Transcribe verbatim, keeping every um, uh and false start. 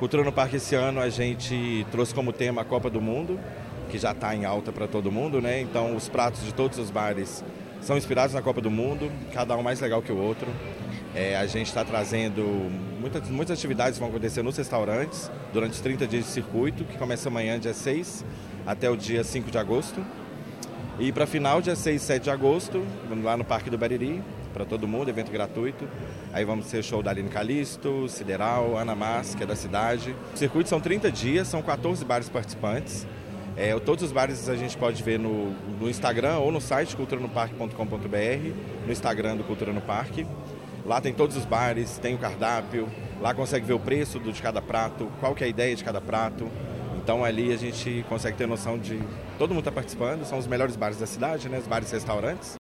Cultura no Parque esse ano a gente trouxe como tema a Copa do Mundo, que já está em alta para todo mundo, né? Então os pratos de todos os bares são inspirados na Copa do Mundo, cada um mais legal que o outro. É, a gente está trazendo muitas, muitas atividades que vão acontecer nos restaurantes durante os trinta dias de circuito, que começa amanhã, dia seis, até o dia cinco de agosto. E para final, dia seis e sete de agosto, lá no Parque do Bariri, para todo mundo, evento gratuito. Aí vamos ter show da Aline Calisto, Sideral, Ana Mas, que é da cidade. O circuito são trinta dias, são quatorze bares participantes. É, todos os bares a gente pode ver no, no Instagram ou no site cultura no parque ponto com ponto b r, no Instagram do Cultura no Parque. Lá tem todos os bares, tem o cardápio, lá consegue ver o preço de cada prato, qual que é a ideia de cada prato. Então ali a gente consegue ter noção de... Todo mundo está participando, são os melhores bares da cidade, né? Os bares e restaurantes.